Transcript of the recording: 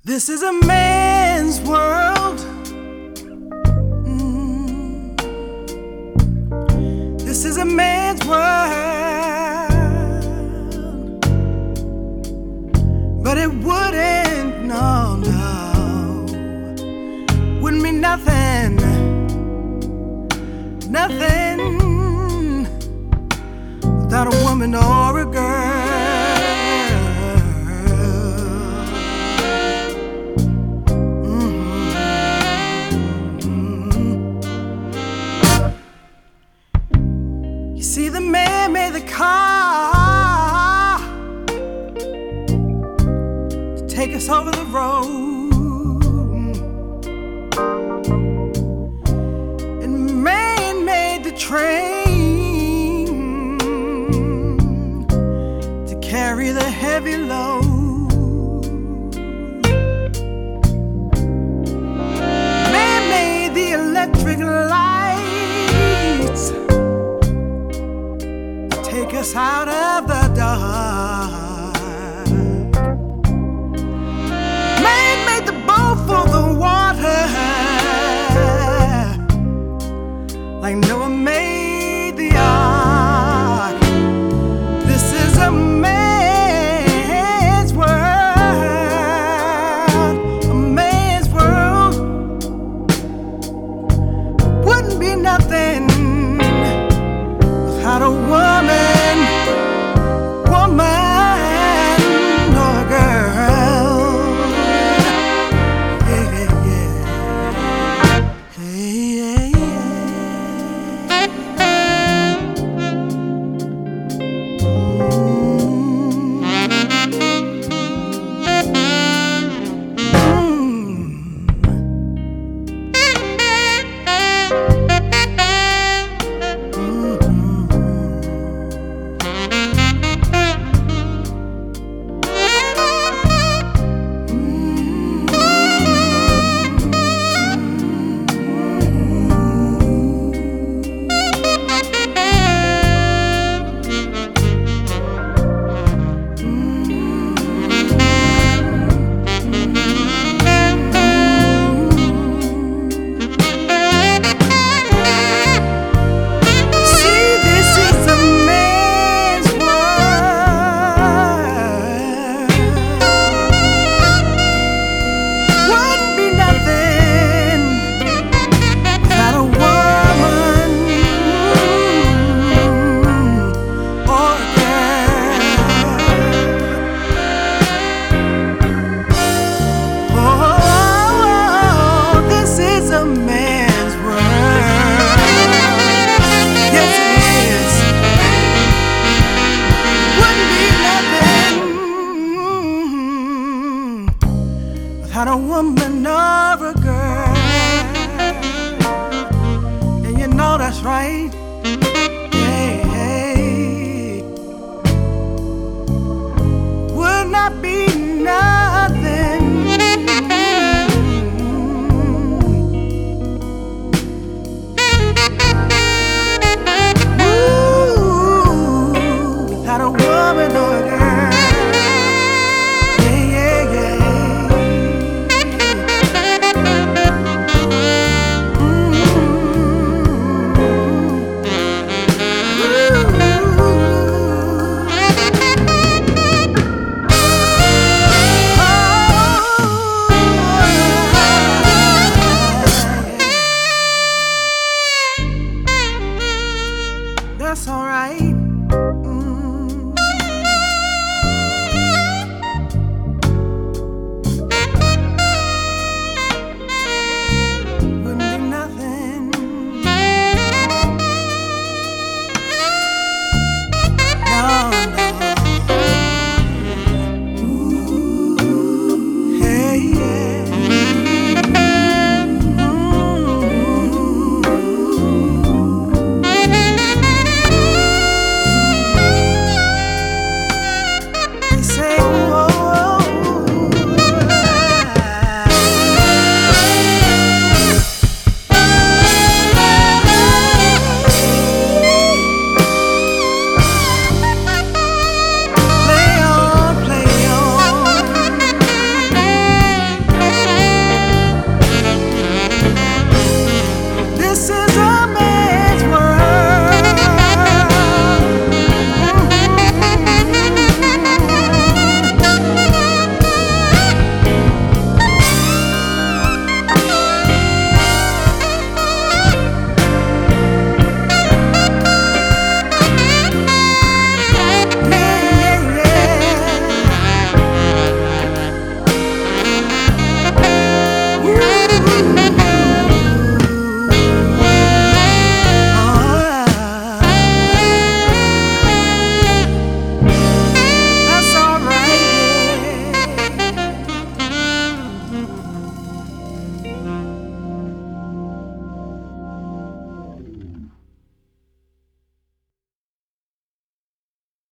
This is a man's world. This is a man's world. But it wouldn't, no, wouldn't mean nothing, nothing without a woman or a girl. See, the man made the car to take us over the road, and man made the train to carry the heavy load. Man made the electric lights take us out of the dark. Man made the boat for the water, like Noah made the ark. This is a man's world, a man's world. Wouldn't be nothing without a woman. Had a woman or a girl, and you know that's right.